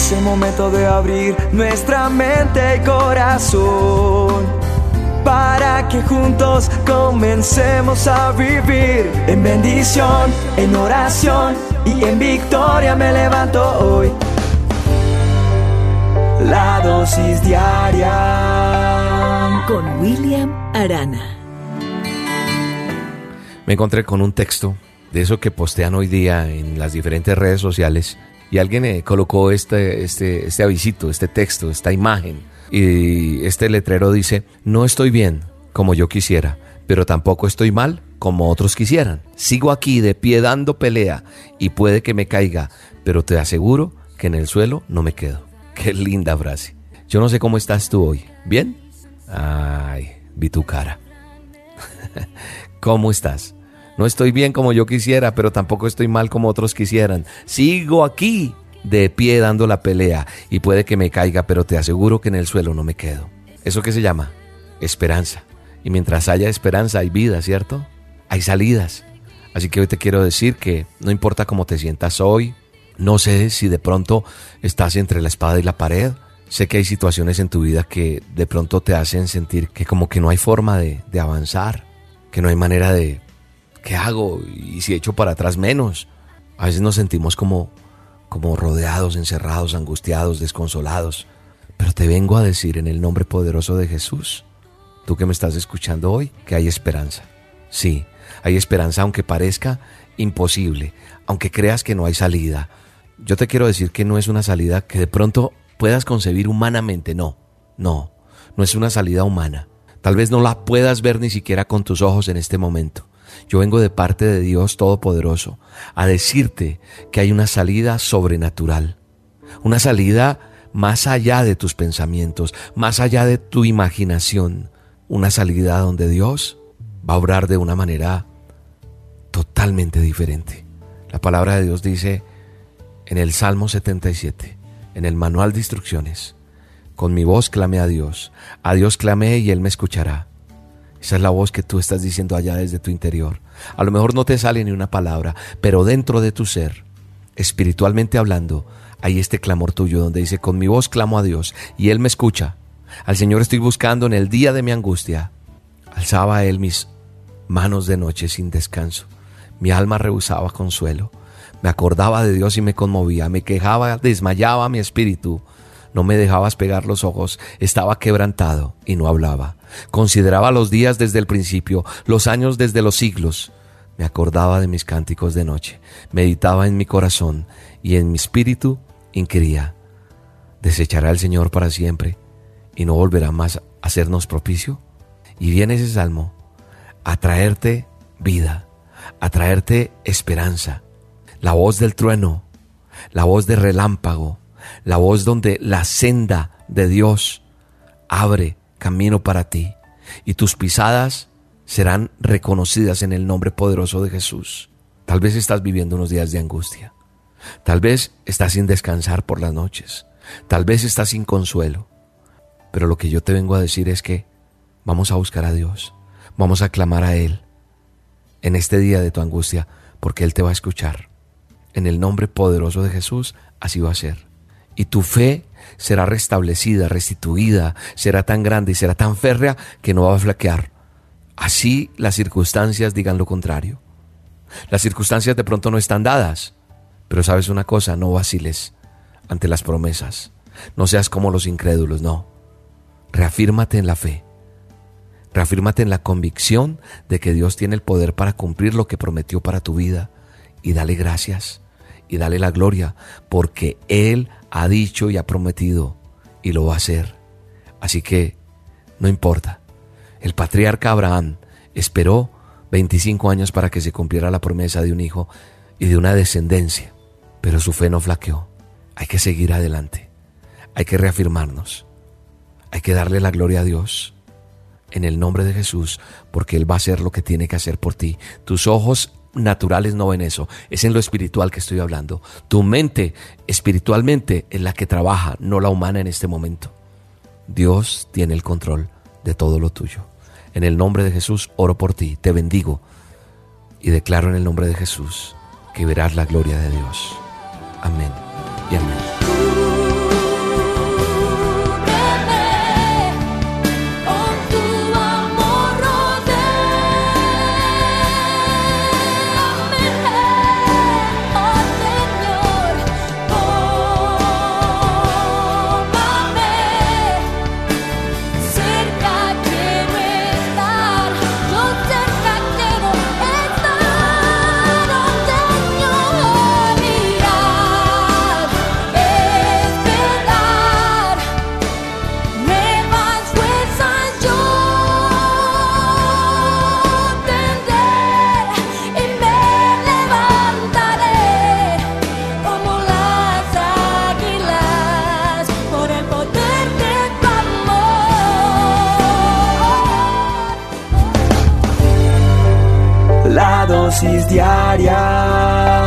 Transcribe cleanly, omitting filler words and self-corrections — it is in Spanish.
Es el momento de abrir nuestra mente y corazón, para que juntos comencemos a vivir en bendición, en oración y en victoria. Me levanto hoy. La dosis diaria con William Arana. Me encontré con un texto de eso que postean hoy día en las diferentes redes sociales, y alguien colocó este avisito, este texto, esta imagen, y este letrero dice: no estoy bien como yo quisiera, pero tampoco estoy mal como otros quisieran. Sigo aquí de pie dando pelea y puede que me caiga, pero te aseguro que en el suelo no me quedo. Qué linda frase. Yo no sé cómo estás tú hoy. ¿Bien? Ay, vi tu cara. ¿Cómo estás? No estoy bien como yo quisiera, pero tampoco estoy mal como otros quisieran. Sigo aquí de pie dando la pelea y puede que me caiga, pero te aseguro que en el suelo no me quedo. ¿Eso qué se llama? Esperanza. Y mientras haya esperanza hay vida, ¿cierto? Hay salidas. Así que hoy te quiero decir que no importa cómo te sientas hoy. No sé si de pronto estás entre la espada y la pared. Sé que hay situaciones en tu vida que de pronto te hacen sentir que como que no hay forma de avanzar, que no hay manera de ¿qué hago? Y si echo para atrás menos. A veces nos sentimos como rodeados, encerrados, angustiados, desconsolados. Pero te vengo a decir en el nombre poderoso de Jesús, tú que me estás escuchando hoy, que hay esperanza. Sí, hay esperanza aunque parezca imposible, aunque creas que no hay salida. Yo te quiero decir que no es una salida que de pronto puedas concebir humanamente. No es una salida humana. Tal vez no la puedas ver ni siquiera con tus ojos en este momento. Yo vengo de parte de Dios Todopoderoso a decirte que hay una salida sobrenatural, una salida más allá de tus pensamientos, más allá de tu imaginación, una salida donde Dios va a obrar de una manera totalmente diferente. La palabra de Dios dice en el Salmo 77, en el manual de instrucciones: con mi voz clamé a Dios clamé y Él me escuchará. Esa es la voz que tú estás diciendo allá desde tu interior. A lo mejor no te sale ni una palabra, pero dentro de tu ser, espiritualmente hablando, hay este clamor tuyo donde dice: con mi voz clamo a Dios y Él me escucha. Al Señor estoy buscando en el día de mi angustia. Alzaba a Él mis manos de noche sin descanso. Mi alma rehusaba consuelo. Me acordaba de Dios y me conmovía. Me quejaba, desmayaba mi espíritu. No me dejabas pegar los ojos, estaba quebrantado y no hablaba. Consideraba los días desde el principio, los años desde los siglos. Me acordaba de mis cánticos de noche, meditaba en mi corazón y en mi espíritu inquiría: ¿desechará el Señor para siempre y no volverá más a hacernos propicio? Y viene ese salmo a traerte vida, a traerte esperanza. La voz del trueno, la voz del relámpago, la voz donde la senda de Dios abre camino para ti y tus pisadas serán reconocidas en el nombre poderoso de Jesús. Tal vez estás viviendo unos días de angustia. Tal vez estás sin descansar por las noches. Tal vez estás sin consuelo. Pero lo que yo te vengo a decir es que vamos a buscar a Dios. Vamos a clamar a Él en este día de tu angustia, porque Él te va a escuchar. En el nombre poderoso de Jesús, así va a ser. Y tu fe será restablecida, restituida, será tan grande y será tan férrea que no va a flaquear. Así las circunstancias digan lo contrario. Las circunstancias de pronto no están dadas, pero sabes una cosa: no vaciles ante las promesas. No seas como los incrédulos, no. Reafírmate en la fe. Reafírmate en la convicción de que Dios tiene el poder para cumplir lo que prometió para tu vida. Y dale gracias y dale la gloria, porque Él ha dicho y ha prometido y lo va a hacer. Así que no importa. El patriarca Abraham esperó 25 años para que se cumpliera la promesa de un hijo y de una descendencia, pero su fe no flaqueó. Hay que seguir adelante. Hay que reafirmarnos. Hay que darle la gloria a Dios en el nombre de Jesús, porque Él va a hacer lo que tiene que hacer por ti. Tus ojos naturales no ven eso, es en lo espiritual que estoy hablando. Tu mente espiritualmente es la que trabaja, no la humana en este momento. Dios tiene el control de todo lo tuyo. En el nombre de Jesús oro por ti, te bendigo y declaro en el nombre de Jesús que verás la gloria de Dios. Amén y amén. dosis diaria